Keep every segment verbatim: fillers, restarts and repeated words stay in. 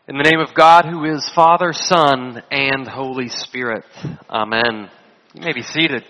In the name of God, who is Father, Son, and Holy Spirit. Amen. You may be seated.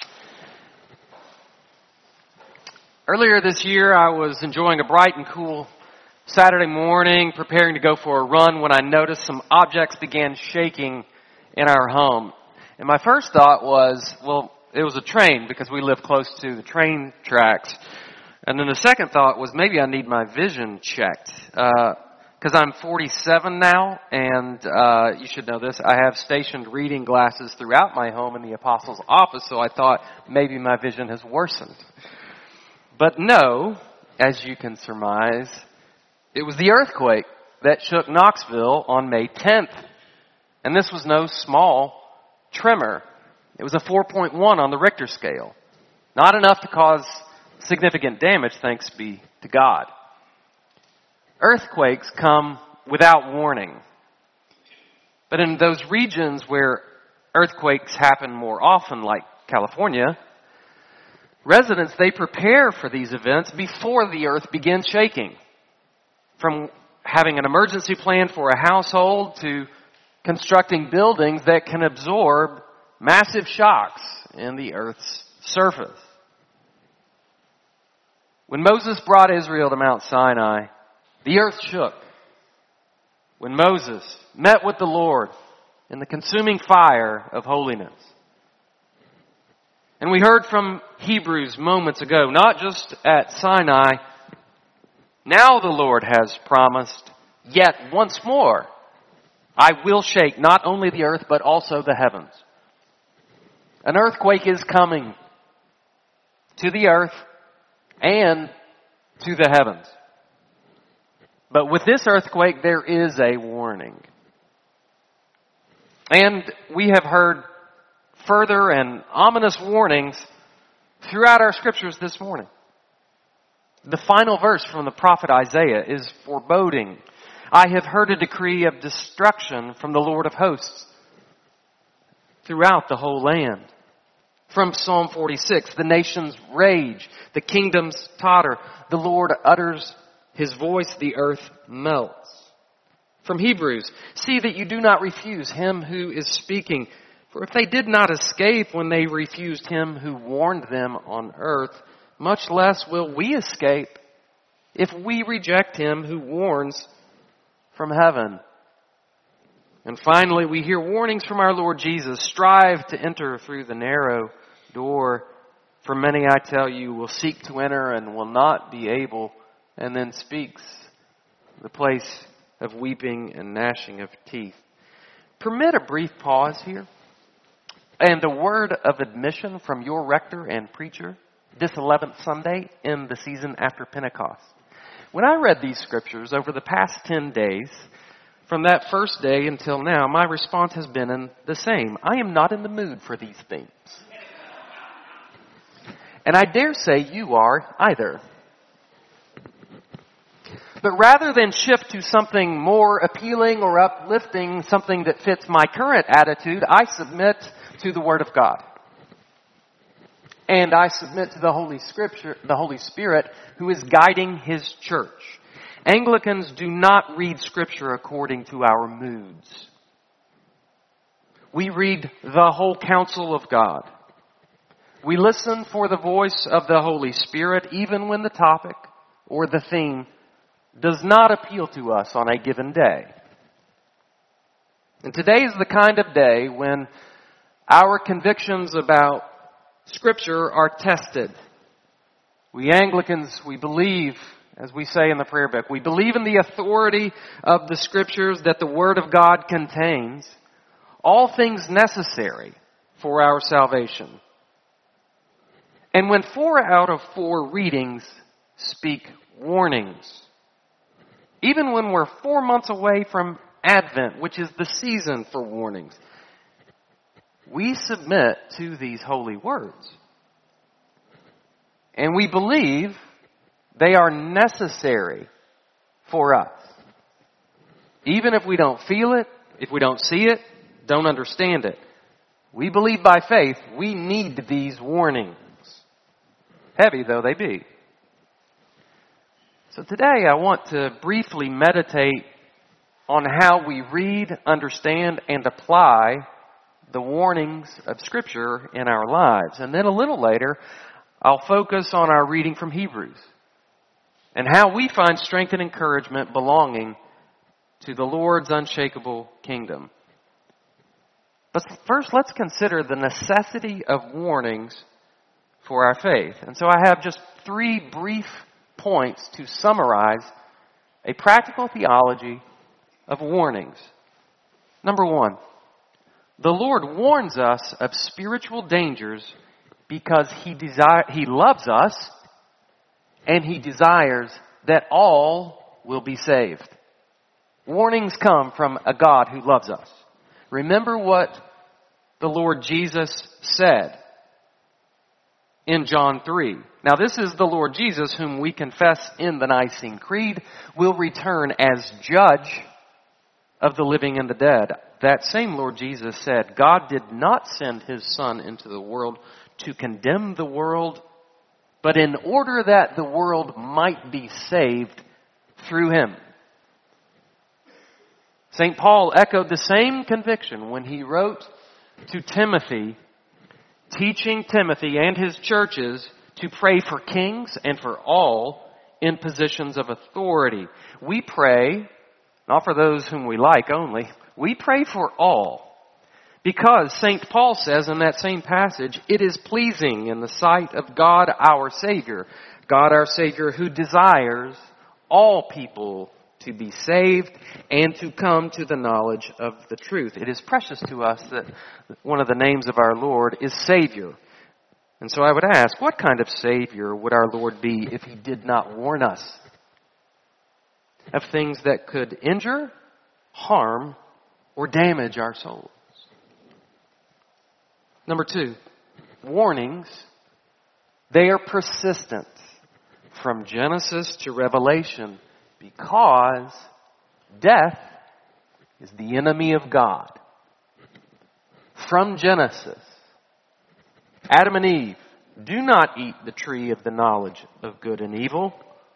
Earlier this year, I was enjoying a bright and cool Saturday morning, preparing to go for a run, when I noticed some objects began shaking in our home. And my first thought was, well, it was a train, because we live close to the train tracks. And then the second thought was, maybe I need my vision checked. Uh, Because I'm forty-seven now, and uh, you should know this, I have stationed reading glasses throughout my home in the apostles' office, so I thought maybe my vision has worsened. But no, as you can surmise, it was the earthquake that shook Knoxville on May tenth. And this was no small tremor. It was a four point one on the Richter scale. Not enough to cause significant damage, thanks be to God. Earthquakes come without warning. But in those regions where earthquakes happen more often, like California, residents, they prepare for these events before the earth begins shaking. From having an emergency plan for a household to constructing buildings that can absorb massive shocks in the earth's surface. When Moses brought Israel to Mount Sinai, the earth shook. When Moses met with the Lord in the consuming fire of holiness. And we heard from Hebrews moments ago, not just at Sinai, now the Lord has promised, yet once more, I will shake not only the earth, but also the heavens. An earthquake is coming to the earth and to the heavens. But with this earthquake, there is a warning. And we have heard further and ominous warnings throughout our scriptures this morning. The final verse from the prophet Isaiah is foreboding. I have heard a decree of destruction from the Lord of hosts throughout the whole land. From Psalm forty-six, the nations rage, the kingdoms totter, the Lord utters His voice, the earth melts. From Hebrews, see that you do not refuse him who is speaking. For if they did not escape when they refused him who warned them on earth, much less will we escape if we reject him who warns from heaven. And finally, we hear warnings from our Lord Jesus. Strive to enter through the narrow door. For many, I tell you, will seek to enter and will not be able. And then speaks the place of weeping and gnashing of teeth. Permit a brief pause here and a word of admission from your rector and preacher this eleventh Sunday in the season after Pentecost. When I read these scriptures over the past ten days, from that first day until now, my response has been in the same. I am not in the mood for these themes. And I dare say you are either. But rather than shift to something more appealing or uplifting, something that fits my current attitude, I submit to the Word of God. And I submit to the Holy Scripture, the Holy Spirit, who is guiding His church. Anglicans do not read Scripture according to our moods. We read the whole counsel of God. We listen for the voice of the Holy Spirit, even when the topic or the theme does not appeal to us on a given day. And today is the kind of day when our convictions about Scripture are tested. We Anglicans, we believe, as we say in the prayer book, we believe in the authority of the Scriptures that the Word of God contains, all things necessary for our salvation. And when four out of four readings speak warnings, even when we're four months away from Advent, which is the season for warnings, we submit to these holy words. And we believe they are necessary for us. Even if we don't feel it, if we don't see it, don't understand it. We believe by faith we need these warnings. Heavy though they be. So today I want to briefly meditate on how we read, understand, and apply the warnings of Scripture in our lives. And then a little later, I'll focus on our reading from Hebrews and how we find strength and encouragement belonging to the Lord's unshakable kingdom. But first, let's consider the necessity of warnings for our faith. And so I have just three brief points to summarize a practical theology of warnings. Number one, the Lord warns us of spiritual dangers because He desire, He loves us and He desires that all will be saved. Warnings come from a God who loves us. Remember what the Lord Jesus said in John three. Now this is the Lord Jesus whom we confess in the Nicene Creed will return as judge of the living and the dead. That same Lord Jesus said, God did not send His Son into the world to condemn the world, but in order that the world might be saved through Him. Saint Paul echoed the same conviction when he wrote to Timothy, teaching Timothy and his churches to pray for kings and for all in positions of authority. We pray, not for those whom we like only, we pray for all. Because Saint Paul says in that same passage, it is pleasing in the sight of God our Savior. God our Savior who desires all people to be saved and to come to the knowledge of the truth. It is precious to us that one of the names of our Lord is Savior. And so I would ask, what kind of Savior would our Lord be if He did not warn us of things that could injure, harm, or damage our souls? Number two, warnings, they are persistent from Genesis to Revelation because death is the enemy of God. From Genesis, Adam and Eve, do not eat the tree of the knowledge of good and evil.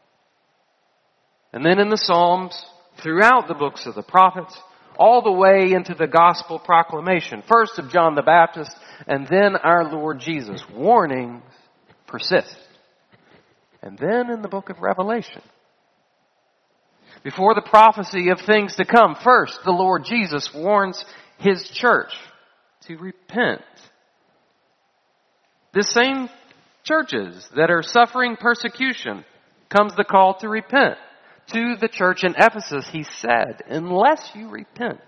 And then in the Psalms, throughout the books of the prophets, all the way into the gospel proclamation, first of John the Baptist, and then our Lord Jesus, warnings persist. And then in the book of Revelation, before the prophecy of things to come, first the Lord Jesus warns His church to repent. The same churches that are suffering persecution comes the call to repent. To the church in Ephesus, He said, unless you repent,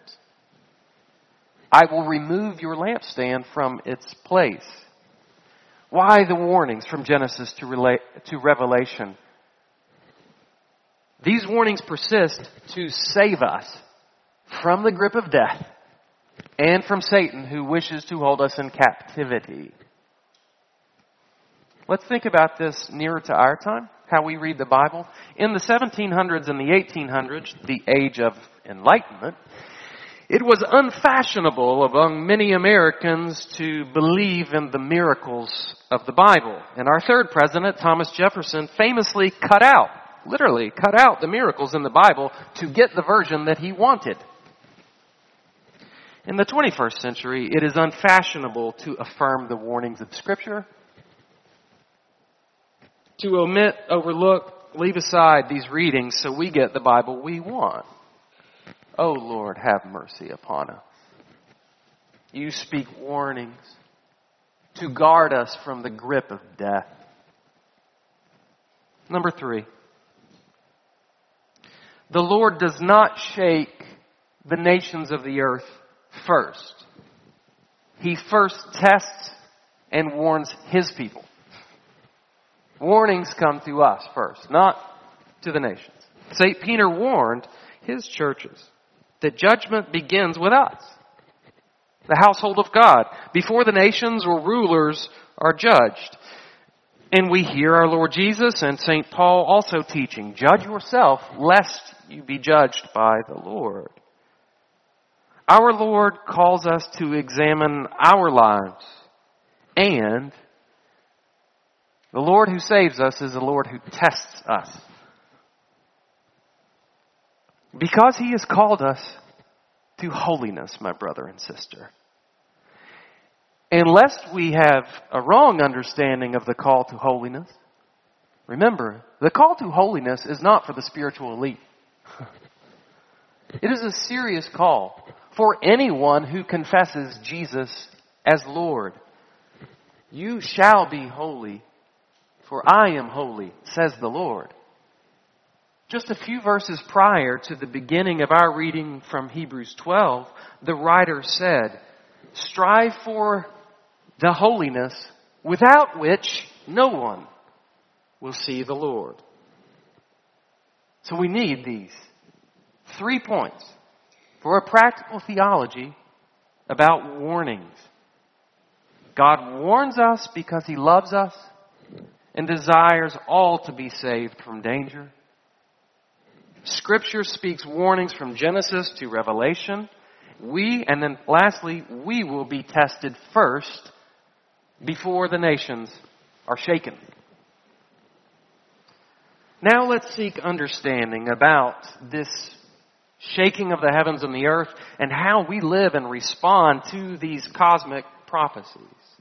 I will remove your lampstand from its place. Why the warnings from Genesis to, relate, to Revelation? These warnings persist to save us from the grip of death and from Satan who wishes to hold us in captivity. Let's think about this nearer to our time, how we read the Bible. In the seventeen hundreds and the eighteen hundreds, the age of enlightenment, it was unfashionable among many Americans to believe in the miracles of the Bible. And our third president, Thomas Jefferson, famously cut out, literally cut out the miracles in the Bible to get the version that he wanted. In the twenty-first century, it is unfashionable to affirm the warnings of Scripture, to omit, overlook, leave aside these readings so we get the Bible we want. Oh Lord, have mercy upon us. You speak warnings to guard us from the grip of death. Number three, the Lord does not shake the nations of the earth first. He first tests and warns His people. Warnings come to us first, not to the nations. Saint Peter warned his churches that judgment begins with us, the household of God, before the nations or rulers are judged. And we hear our Lord Jesus and Saint Paul also teaching, judge yourself lest you be judged by the Lord. Our Lord calls us to examine our lives, and the Lord who saves us is the Lord who tests us. Because He has called us to holiness, my brother and sister. And lest we have a wrong understanding of the call to holiness, remember, the call to holiness is not for the spiritual elite. It is a serious call for anyone who confesses Jesus as Lord. You shall be holy, for I am holy, says the Lord. Just a few verses prior to the beginning of our reading from Hebrews twelve, the writer said, strive for the holiness without which no one will see the Lord. So we need these three points for a practical theology about warnings. God warns us because He loves us and desires all to be saved from danger. Scripture speaks warnings from Genesis to Revelation. We, and then lastly, we will be tested first before the nations are shaken. Now let's seek understanding about this shaking of the heavens and the earth and how we live and respond to these cosmic prophecies.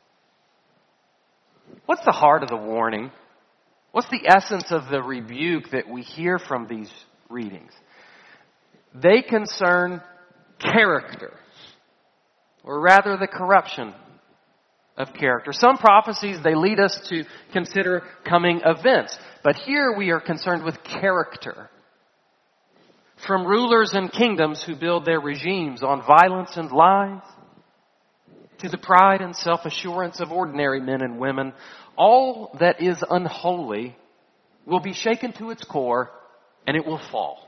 What's the heart of the warning? What's the essence of the rebuke that we hear from these readings? They concern character, or rather the corruption of character. Some prophecies, they lead us to consider coming events, but here we are concerned with character. From rulers and kingdoms who build their regimes on violence and lies, to the pride and self-assurance of ordinary men and women, all that is unholy will be shaken to its core and it will fall.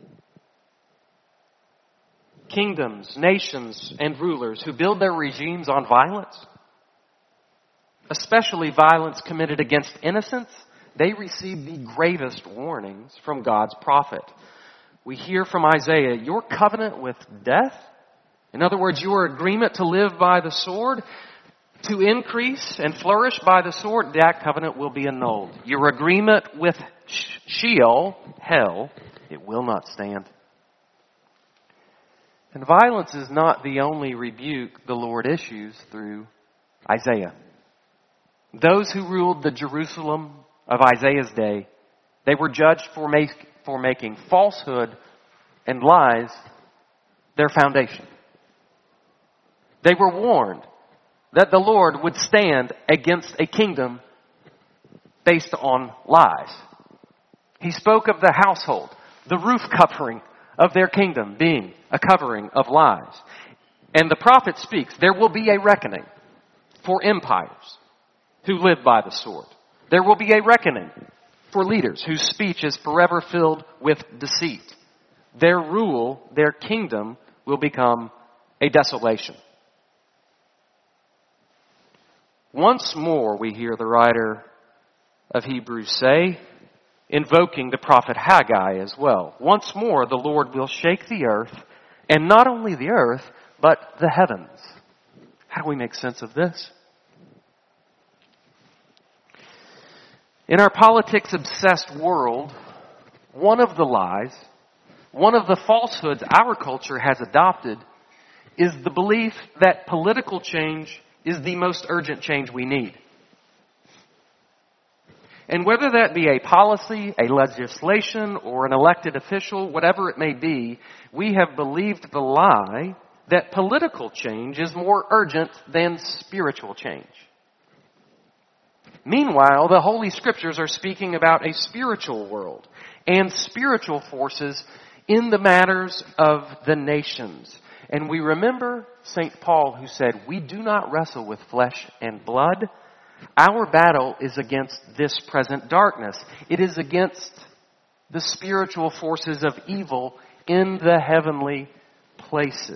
Kingdoms, nations, and rulers who build their regimes on violence, especially violence committed against innocents, they receive the gravest warnings from God's prophet. We hear from Isaiah, your covenant with death, in other words, your agreement to live by the sword, to increase and flourish by the sword, that covenant will be annulled. Your agreement with Sheol, hell, it will not stand. And violence is not the only rebuke the Lord issues through Isaiah. Those who ruled the Jerusalem of Isaiah's day, they were judged for, make, for making falsehood and lies their foundation. They were warned that the Lord would stand against a kingdom based on lies. He spoke of the household, the roof covering of their kingdom being a covering of lies. And the prophet speaks, there will be a reckoning for empires who live by the sword. There will be a reckoning for leaders whose speech is forever filled with deceit. Their rule, their kingdom will become a desolation. Once more, we hear the writer of Hebrews say, invoking the prophet Haggai as well. Once more, the Lord will shake the earth, and not only the earth, but the heavens. How do we make sense of this? In our politics-obsessed world, one of the lies, one of the falsehoods our culture has adopted is the belief that political change is the most urgent change we need. And whether that be a policy, a legislation, or an elected official, whatever it may be, we have believed the lie that political change is more urgent than spiritual change. Meanwhile, the Holy Scriptures are speaking about a spiritual world and spiritual forces in the matters of the nations. And we remember Saint Paul who said, we do not wrestle with flesh and blood. Our battle is against this present darkness. It is against the spiritual forces of evil in the heavenly places.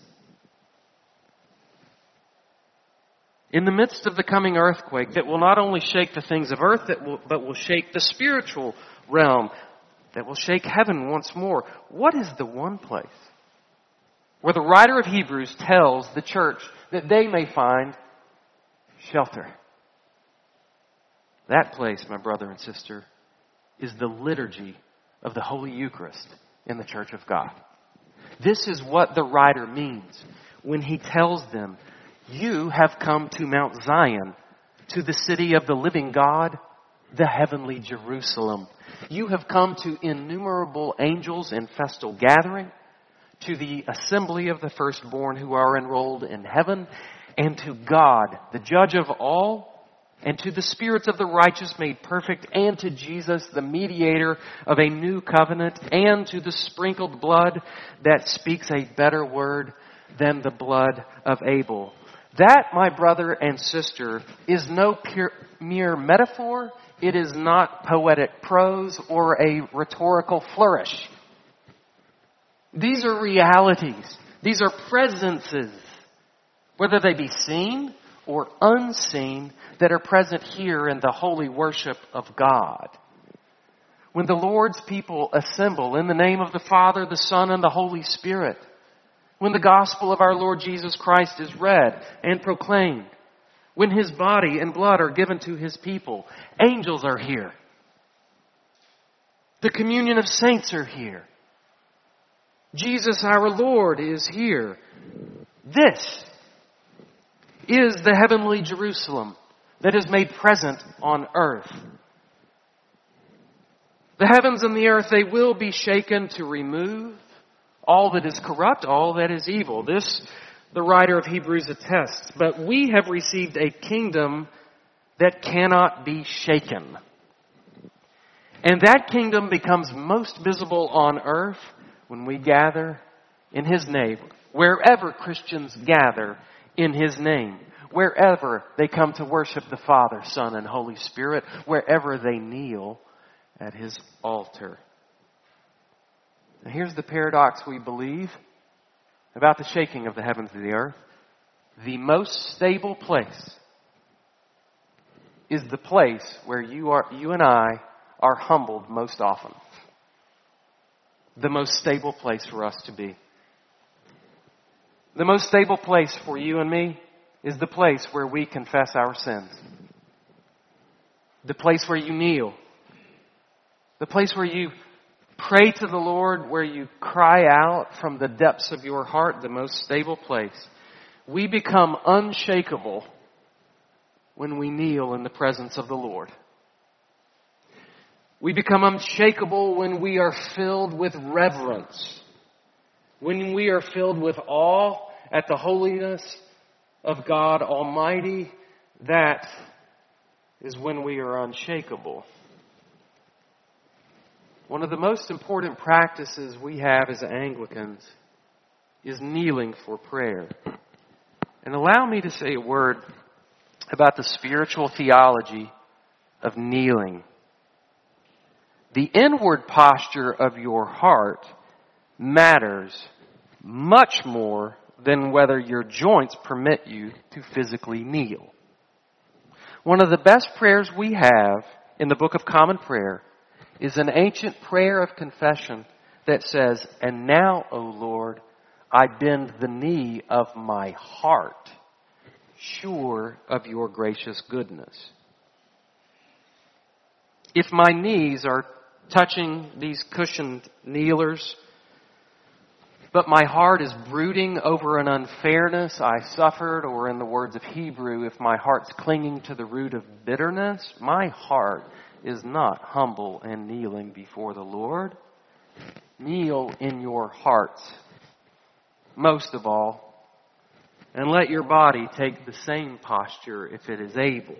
In the midst of the coming earthquake that will not only shake the things of earth, that will, but will shake the spiritual realm, that will shake heaven once more, what is the one place where the writer of Hebrews tells the church that they may find shelter? That place, my brother and sister, is the liturgy of the Holy Eucharist in the church of God. This is what the writer means when he tells them, you have come to Mount Zion, to the city of the living God, the heavenly Jerusalem. You have come to innumerable angels in festal gathering, to the assembly of the firstborn who are enrolled in heaven, and to God, the judge of all, and to the spirits of the righteous made perfect, and to Jesus, the mediator of a new covenant, and to the sprinkled blood that speaks a better word than the blood of Abel. That, my brother and sister, is no pure, mere metaphor. It is not poetic prose or a rhetorical flourish. These are realities. These are presences, whether they be seen or unseen, that are present here in the holy worship of God. When the Lord's people assemble in the name of the Father, the Son, and the Holy Spirit, when the gospel of our Lord Jesus Christ is read and proclaimed, when His body and blood are given to His people, angels are here. The communion of saints are here. Jesus our Lord is here. This is the heavenly Jerusalem that is made present on earth. The heavens and the earth, they will be shaken to remove all that is corrupt, all that is evil. This, the writer of Hebrews attests. But we have received a kingdom that cannot be shaken. And that kingdom becomes most visible on earth when we gather in His name. Wherever Christians gather in His name. Wherever they come to worship the Father, Son, and Holy Spirit. Wherever they kneel at His altar. Now here's the paradox we believe about the shaking of the heavens and the earth. The most stable place is the place where you are, you and I are humbled most often. The most stable place for us to be. The most stable place for you and me is the place where we confess our sins. The place where you kneel. The place where you pray to the Lord, where you cry out from the depths of your heart, the most stable place. We become unshakable when we kneel in the presence of the Lord. We become unshakable when we are filled with reverence. When we are filled with awe at the holiness of God Almighty, that is when we are unshakable. One of the most important practices we have as Anglicans is kneeling for prayer. And allow me to say a word about the spiritual theology of kneeling. The inward posture of your heart matters much more than whether your joints permit you to physically kneel. One of the best prayers we have in the Book of Common Prayer is an ancient prayer of confession that says, "And now, O Lord, I bend the knee of my heart, sure of your gracious goodness." If my knees are touching these cushioned kneelers, but my heart is brooding over an unfairness I suffered, or in the words of Hebrew, if my heart's clinging to the root of bitterness, my heart is not humble and kneeling before the Lord. Kneel in your hearts, most of all, and let your body take the same posture if it is able.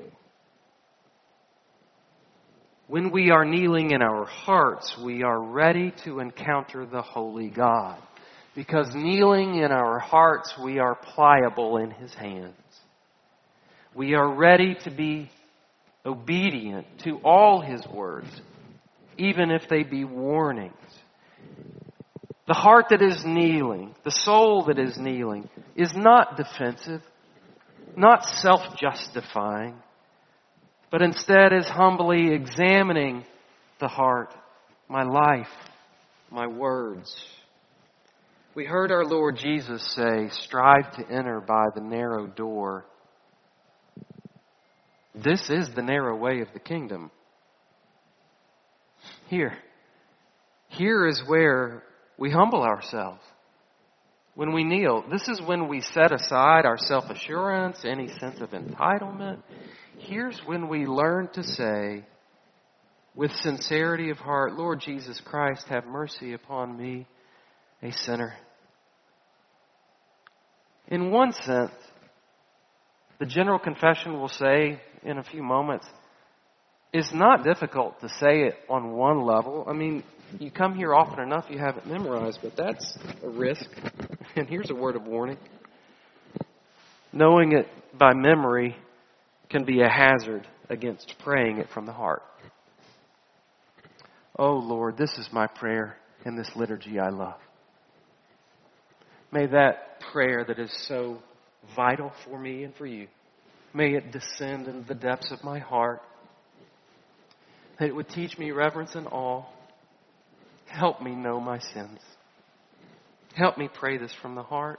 When we are kneeling in our hearts, we are ready to encounter the holy God. Because kneeling in our hearts, we are pliable in His hands. We are ready to be obedient to all His words, even if they be warnings. The heart that is kneeling, the soul that is kneeling, is not defensive, not self-justifying, but instead is humbly examining the heart, my life, my words. We heard our Lord Jesus say, "Strive to enter by the narrow door." This is the narrow way of the kingdom. Here. Here is where we humble ourselves. When we kneel, this is when we set aside our self-assurance, any sense of entitlement. Here's when we learn to say, with sincerity of heart, Lord Jesus Christ, have mercy upon me, a sinner. In one sense, the general confession we'll say in a few moments is not difficult to say it on one level. I mean, you come here often enough, you have it memorized, but that's a risk. And here's a word of warning. Knowing it by memory can be a hazard against praying it from the heart. Oh Lord, this is my prayer in this liturgy I love. May that prayer that is so vital for me and for you, may it descend into the depths of my heart. That it would teach me reverence and awe. Help me know my sins. Help me pray this from the heart.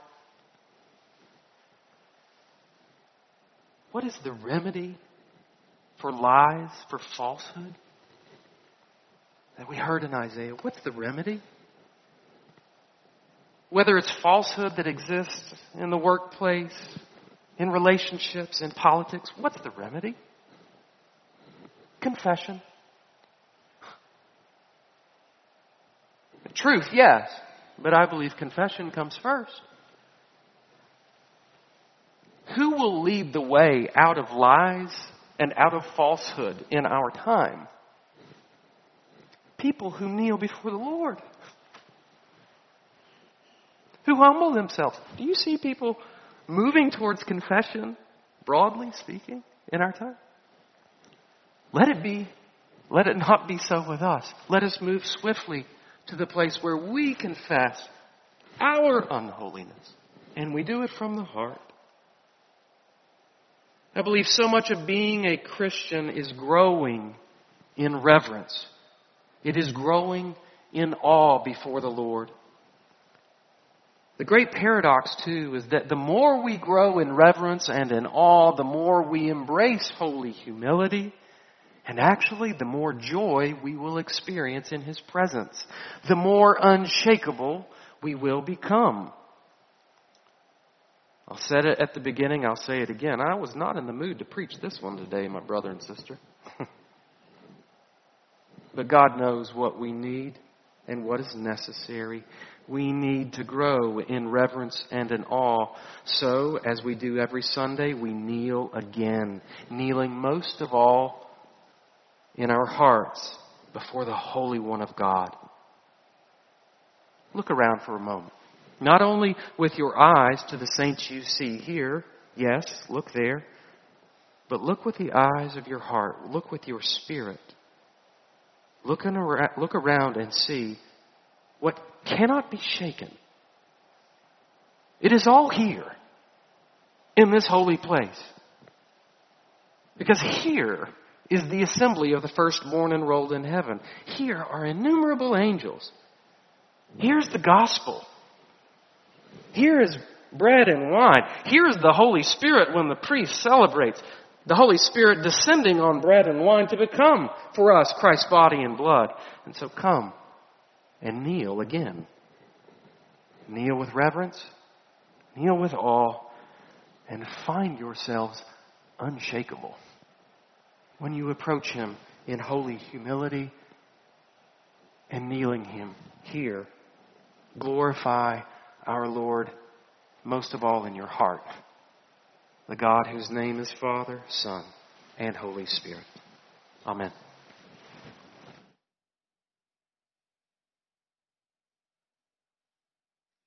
What is the remedy for lies, for falsehood that we heard in Isaiah? What's the remedy? Whether it's falsehood that exists in the workplace, in relationships, in politics, what's the remedy? Confession. Truth, yes, but I believe confession comes first. Who will lead the way out of lies and out of falsehood in our time? People who kneel before the Lord. Who humble themselves. Do you see people moving towards confession, broadly speaking, in our time? Let it be. Let it not be so with us. Let us move swiftly to the place where we confess our unholiness. And we do it from the heart. I believe so much of being a Christian is growing in reverence. It is growing in awe before the Lord. The great paradox, too, is that the more we grow in reverence and in awe, the more we embrace holy humility, and actually the more joy we will experience in His presence. The more unshakable we will become. I said it at the beginning, I'll say it again. I was not in the mood to preach this one today, my brother and sister. But God knows what we need and what is necessary. We need to grow in reverence and in awe. So, as we do every Sunday, we kneel again, kneeling most of all in our hearts before the Holy One of God. Look around for a moment. Not only with your eyes to the saints you see here, yes, look there, but look with the eyes of your heart. Look with your spirit. Look, in, look around and see what cannot be shaken. It is all here in this holy place. Because here is the assembly of the firstborn enrolled in heaven. Here are innumerable angels. Here's the gospel. Here is bread and wine. Here is the Holy Spirit when the priest celebrates. The Holy Spirit descending on bread and wine to become for us Christ's body and blood. And so come and kneel again. Kneel with reverence. Kneel with awe. And find yourselves unshakable when you approach Him in holy humility and kneeling Him here. Glorify our Lord most of all in your heart. The God whose name is Father, Son, and Holy Spirit. Amen.